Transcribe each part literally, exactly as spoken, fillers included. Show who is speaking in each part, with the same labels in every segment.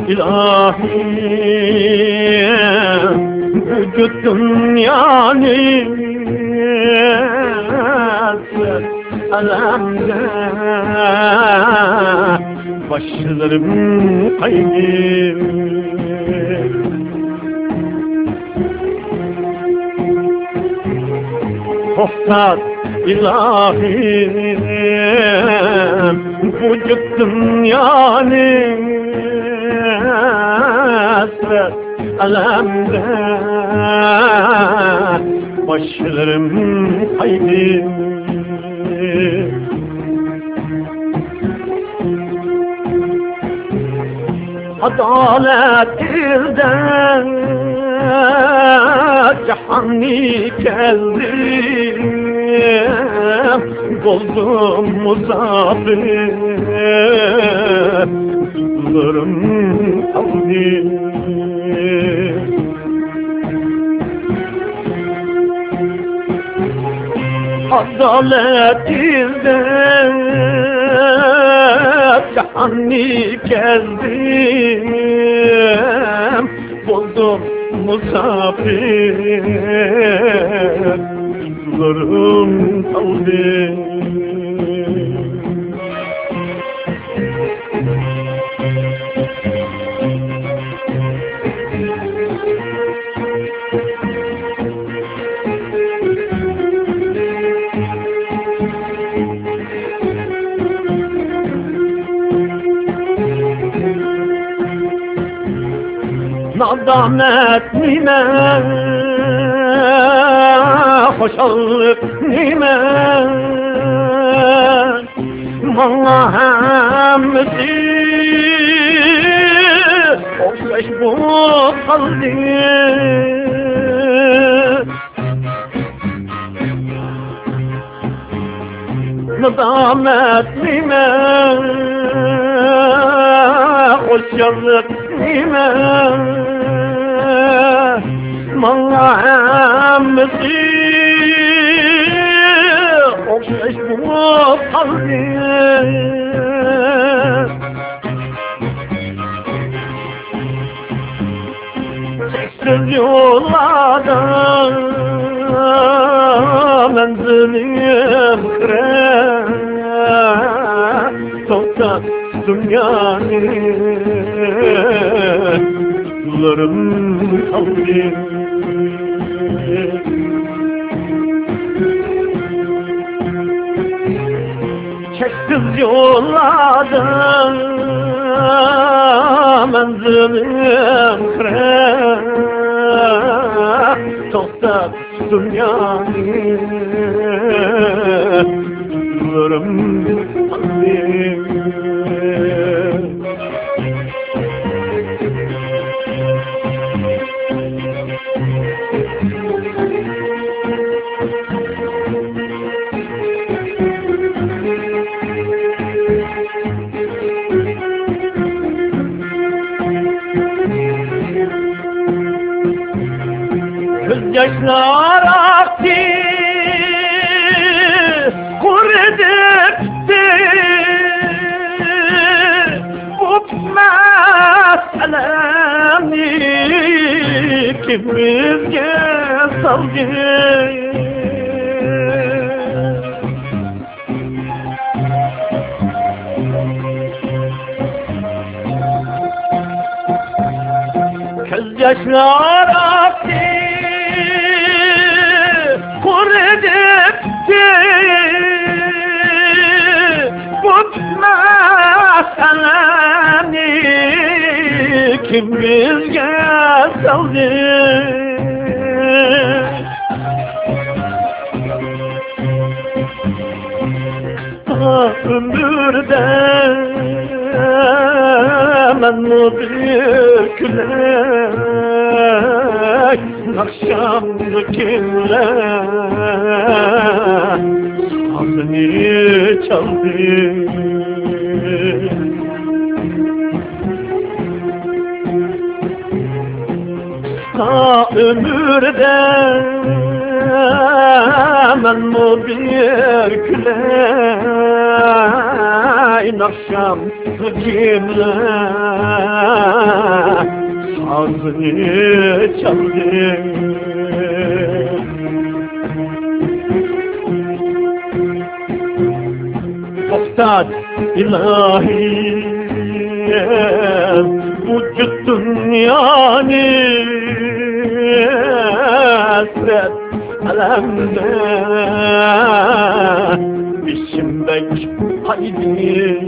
Speaker 1: ilahi vücut dünyanın alemde başlarım kaydım. Hohtat ilahim vücut dünyanın alemde başlarım kaydım. Adalet ilden cehani keldim, bozdum musafir zulüm kaldım. Adalet ilden cehani keldim, bozdum musafir zulüm kaldım. Nadamet nime, hoşallık nime, bana hemsi hoşbeş bu kaldı. Nadamet nime, hoşallık nime, bana hemsi hoşbeş bu kaldı. Çeksiz yollarda menzilim kire, toprak dünyanın sularım kaldı. Çeksiz yollarda menzilim kire, toprak dünyanın sularım kaldı. Gözyaşlar aktı, kurudu bu meselemi kimizge saldı. Gözyaşlar aktı, bu meseleni kim bizge saldı. Ömürde men mübirkler akşamdı kimler sazını çaldı. Ta ömürde men mübirkler akşam kimle sazını çaldı. Fakat ilahi vücut dünyani esret alemde biçimbek haydi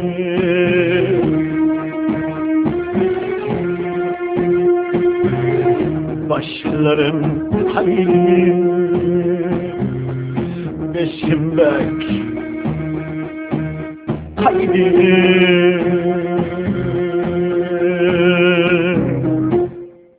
Speaker 1: başlarım haydi biçimbek haydi